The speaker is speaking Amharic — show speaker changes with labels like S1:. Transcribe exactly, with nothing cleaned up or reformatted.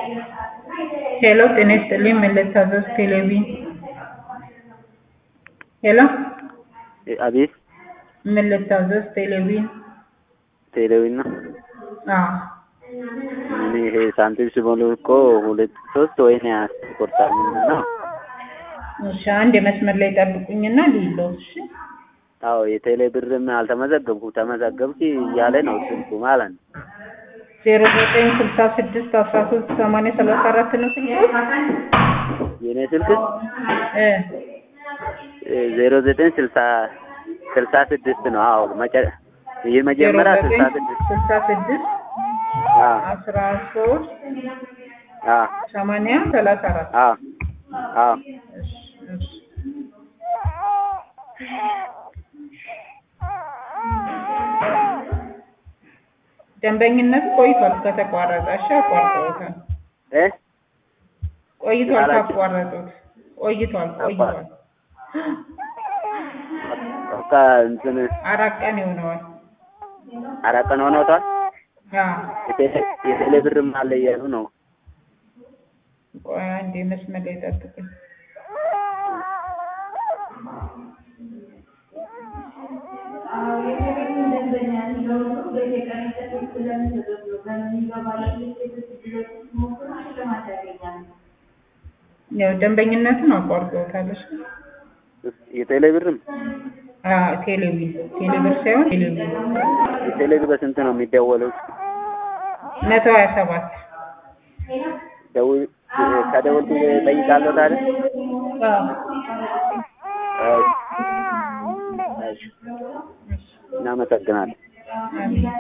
S1: ሄሎ ጤና ይስጥልኝ ምን ልታዘዝ ቴሌቪዥን ሄሎ
S2: አቤት
S1: ምን ልታዘዝ ቴሌቪዥን
S2: ቴሌቪዥን ነው
S1: አዎ
S2: እኔ ይሄ ሳንቲም ሲሞሉ እኮ ሁለት ሶስት ወይኔ ያስቆርጣል ነው
S1: እሺ አንድ መስመር ላይ ጠብቁኝና ልይለው እሺ
S2: አዎ የቴሌ ብርም አልተመዘገብኩ ተመዘገብኩ እያለ ነው ስልኩ ማለት ነው
S1: ዜሮ ዘጠኝ ስልሳ ስድስት አስራ ሶስት ሰማንያ ሰላሳ አራት ነው ስልኩ
S2: የኔ ስልክ
S1: እ
S2: ዜሮ ዘጠኝ ስልሳ ስልሳ ስድስት ነው አዎ መጨ የመጀመሪያ ስልሳ ስድስት
S1: ስልሳ ስድስት አስራ ሶስት
S2: አ
S1: ሰማንያ ሰላሳ አራት
S2: አ አ
S1: እሺ እሺ ደንበኝነት ቆይቷል ከተቋረጠ እሺ አቋርጠውታል
S2: እ
S1: ቆይቷል ካቋረጡት ቆይቷል ቆይቷል
S2: በቃ እንትን
S1: አራት ቀን ይሆነዋል
S2: አራት ቀን ሆኖታል
S1: አዎ
S2: የቴሌ ብርም አለ እያሉ ነው
S1: ቆይ አንዴ መስመር ላይ ጠብቁኝ ያው ደንበኝነቱን አቋርጠውታል እሺ
S2: የቴሌ ብርም
S1: አዎ ቴሌቪዥን ቴሌብር ሳይሆን ቴሌቪዥን
S2: የቴሌ ብር በስንት ነው የሚደወለው
S1: መቶ ሀያ ሰባት
S2: ደውል ከደወልኩ እጠይቃለሁ ታዲያ
S1: አዎ
S2: እናመሰግናለን